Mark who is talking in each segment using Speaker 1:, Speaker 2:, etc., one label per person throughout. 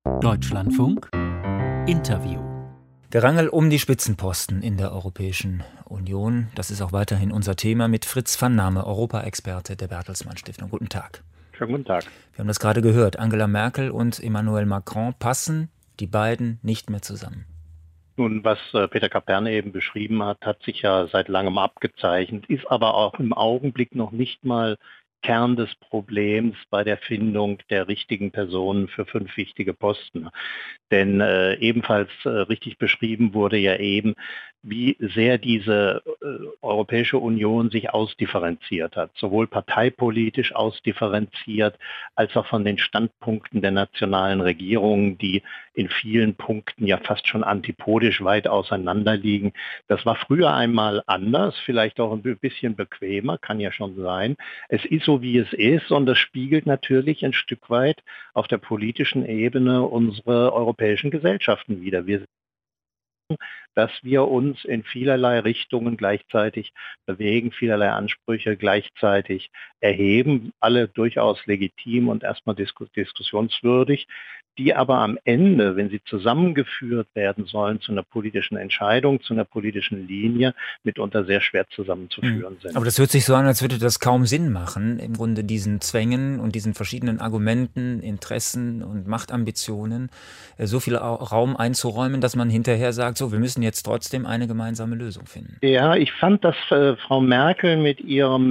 Speaker 1: Deutschlandfunk Interview.
Speaker 2: Gerangel um die Spitzenposten in der Europäischen Union, das ist auch weiterhin unser Thema mit Fritz van Name, Europa-Experte der Bertelsmann Stiftung. Guten Tag.
Speaker 3: Schönen guten Tag.
Speaker 2: Wir haben das gerade gehört, Angela Merkel und Emmanuel Macron passen die beiden nicht mehr zusammen.
Speaker 3: Nun, was Peter Kaperne eben beschrieben hat, hat sich ja seit langem abgezeichnet, ist aber auch im Augenblick noch nicht mal Kern des Problems bei der Findung der richtigen Personen für 5 wichtige Posten. Denn ebenfalls richtig beschrieben wurde ja eben, wie sehr diese Europäische Union sich ausdifferenziert hat, sowohl parteipolitisch ausdifferenziert, als auch von den Standpunkten der nationalen Regierungen, die in vielen Punkten ja fast schon antipodisch weit auseinander liegen. Das war früher einmal anders, vielleicht auch ein bisschen bequemer, kann ja schon sein. Es ist so, wie es ist, und das spiegelt natürlich ein Stück weit auf der politischen Ebene unsere europäischen Gesellschaften wider. Wir sehen, dass wir uns in vielerlei Richtungen gleichzeitig bewegen, vielerlei Ansprüche gleichzeitig erheben, alle durchaus legitim und erstmal diskussionswürdig, die aber am Ende, wenn sie zusammengeführt werden sollen zu einer politischen Entscheidung, zu einer politischen Linie, mitunter sehr schwer zusammenzuführen sind.
Speaker 2: Aber das hört sich so an, als würde das kaum Sinn machen, im Grunde diesen Zwängen und diesen verschiedenen Argumenten, Interessen und Machtambitionen so viel Raum einzuräumen, dass man hinterher sagt, so, wir müssen jetzt trotzdem eine gemeinsame Lösung finden.
Speaker 3: Ja, ich fand, dass Frau Merkel mit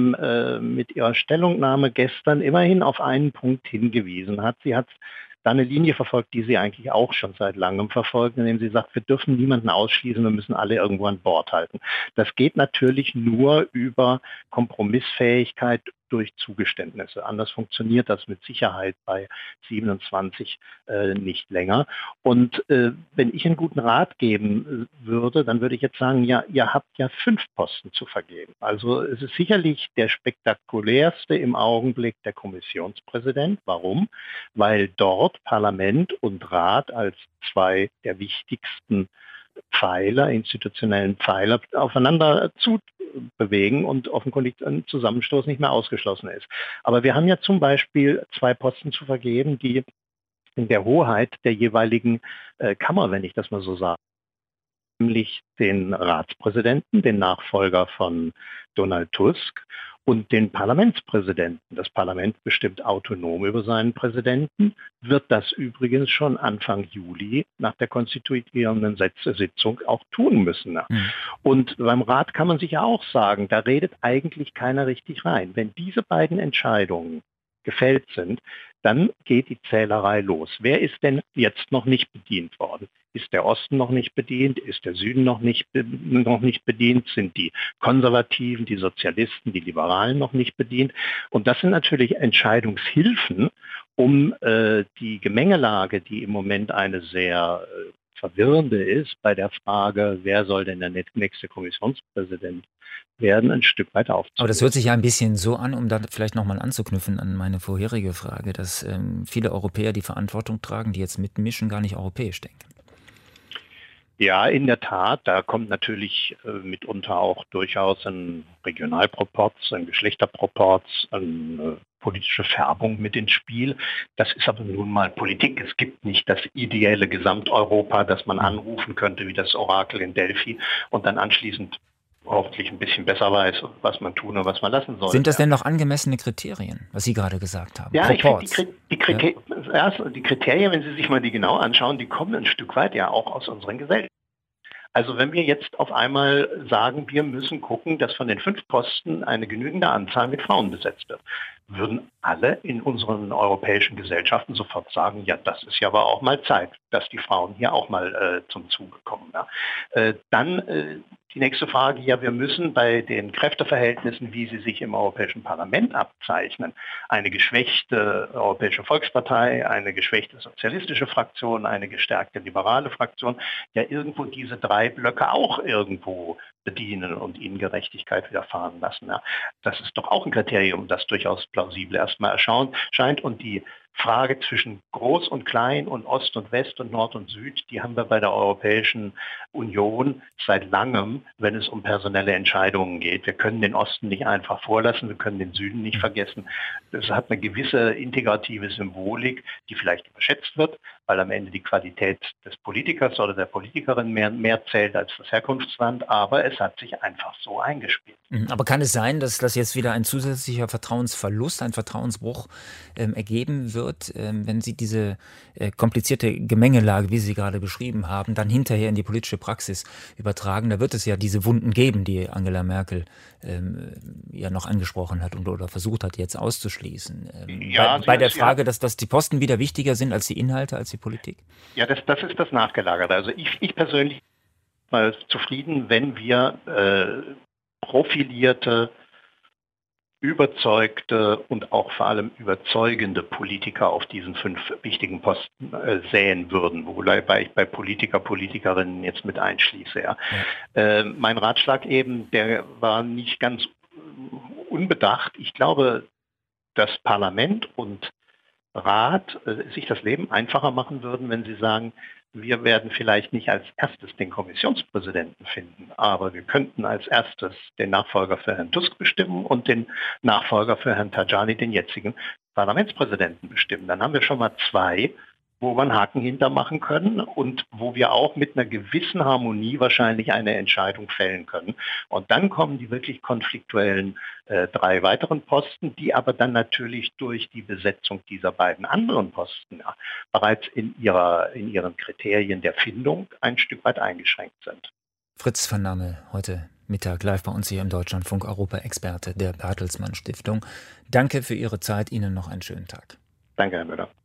Speaker 3: ihrer Stellungnahme gestern immerhin auf einen Punkt hingewiesen hat. Sie hat da eine Linie verfolgt, die sie eigentlich auch schon seit langem verfolgt, indem sie sagt, wir dürfen niemanden ausschließen, wir müssen alle irgendwo an Bord halten. Das geht natürlich nur über Kompromissfähigkeit durch Zugeständnisse. Anders funktioniert das mit Sicherheit bei 27 nicht länger. Und wenn ich einen guten Rat geben würde, dann würde ich jetzt sagen, ja, ihr habt ja 5 Posten zu vergeben. Also es ist sicherlich der spektakulärste im Augenblick der Kommissionspräsident. Warum? Weil dort Parlament und Rat als 2 der wichtigsten Pfeiler, institutionellen Pfeiler aufeinander zu bewegen und offenkundig ein Zusammenstoß nicht mehr ausgeschlossen ist. Aber wir haben ja zum Beispiel 2 Posten zu vergeben, die in der Hoheit der jeweiligen Kammer, wenn ich das mal so sage, nämlich den Ratspräsidenten, den Nachfolger von Donald Tusk, und den Parlamentspräsidenten. Das Parlament bestimmt autonom über seinen Präsidenten, wird das übrigens schon Anfang Juli nach der konstituierenden Sitzung auch tun müssen. Und beim Rat kann man sich ja auch sagen, da redet eigentlich keiner richtig rein. Wenn diese beiden Entscheidungen gefällt sind, dann geht die Zählerei los. Wer ist denn jetzt noch nicht bedient worden? Ist der Osten noch nicht bedient? Ist der Süden noch nicht bedient? Sind die Konservativen, die Sozialisten, die Liberalen noch nicht bedient? Und das sind natürlich Entscheidungshilfen, um die Gemengelage, die im Moment eine sehr verwirrende ist, bei der Frage, wer soll denn der nächste Kommissionspräsident werden, ein Stück weit aufzulösen.
Speaker 2: Aber das hört sich ja ein bisschen so an, um da vielleicht nochmal anzuknüpfen an meine vorherige Frage, dass viele Europäer die Verantwortung tragen, die jetzt mitmischen, gar nicht europäisch denken.
Speaker 3: Ja, in der Tat, da kommt natürlich mitunter auch durchaus ein Regionalproporz, ein Geschlechterproporz, eine politische Färbung mit ins Spiel. Das ist aber nun mal Politik. Es gibt nicht das ideelle Gesamteuropa, das man anrufen könnte wie das Orakel in Delphi und dann anschließend hoffentlich ein bisschen besser weiß, was man tun und was man lassen soll.
Speaker 2: Sind das denn noch angemessene Kriterien, was Sie gerade gesagt haben?
Speaker 3: Ja, ich finde die Kriterien, wenn Sie sich mal die genau anschauen, die kommen ein Stück weit ja auch aus unseren Gesellschaften. Also wenn wir jetzt auf einmal sagen, wir müssen gucken, dass von den 5 Posten eine genügende Anzahl mit Frauen besetzt wird, würden alle in unseren europäischen Gesellschaften sofort sagen, ja, das ist ja aber auch mal Zeit, dass die Frauen hier auch mal zum Zuge kommen. Ja. Dann die nächste Frage, ja, wir müssen bei den Kräfteverhältnissen, wie sie sich im Europäischen Parlament abzeichnen, eine geschwächte Europäische Volkspartei, eine geschwächte sozialistische Fraktion, eine gestärkte liberale Fraktion, ja irgendwo diese 3 Blöcke auch irgendwo bedienen und ihnen Gerechtigkeit widerfahren lassen. Ja. Das ist doch auch ein Kriterium, das durchaus plausibel erstmal erscheint. Und die Frage zwischen Groß und Klein und Ost und West und Nord und Süd, die haben wir bei der Europäischen Union seit langem, wenn es um personelle Entscheidungen geht. Wir können den Osten nicht einfach vorlassen, wir können den Süden nicht vergessen. Das hat eine gewisse integrative Symbolik, die vielleicht überschätzt wird, weil am Ende die Qualität des Politikers oder der Politikerin mehr zählt als das Herkunftsland, aber es hat sich einfach so eingespielt.
Speaker 2: Aber kann es sein, dass das jetzt wieder ein zusätzlicher Vertrauensverlust, ein Vertrauensbruch ergeben wird, wenn Sie diese komplizierte Gemengelage, wie Sie gerade beschrieben haben, dann hinterher in die politische Praxis übertragen? Da wird es ja diese Wunden geben, die Angela Merkel ja noch angesprochen hat oder versucht hat, jetzt auszuschließen. Bei der Frage, dass die Posten wieder wichtiger sind als die Inhalte, als die Politik?
Speaker 3: Ja, das ist das Nachgelagerte. Also ich persönlich bin mal zufrieden, wenn wir profilierte, überzeugte und auch vor allem überzeugende Politiker auf diesen 5 wichtigen Posten säen würden, wobei ich bei Politikerinnen jetzt mit einschließe. Ja. Mein Ratschlag eben, der war nicht ganz unbedacht. Ich glaube, dass Parlament und Rat sich das Leben einfacher machen würden, wenn sie sagen, wir werden vielleicht nicht als erstes den Kommissionspräsidenten finden, aber wir könnten als erstes den Nachfolger für Herrn Tusk bestimmen und den Nachfolger für Herrn Tajani, den jetzigen Parlamentspräsidenten, bestimmen. Dann haben wir schon mal 2, wo wir einen Haken hintermachen können und wo wir auch mit einer gewissen Harmonie wahrscheinlich eine Entscheidung fällen können. Und dann kommen die wirklich konfliktuellen 3 weiteren Posten, die aber dann natürlich durch die Besetzung dieser beiden anderen Posten bereits in ihren Kriterien der Findung ein Stück weit eingeschränkt sind.
Speaker 2: Fritz van Name, heute Mittag live bei uns hier im Deutschlandfunk, Europa-Experte der Bertelsmann Stiftung. Danke für Ihre Zeit, Ihnen noch einen schönen Tag.
Speaker 3: Danke, Herr Müller.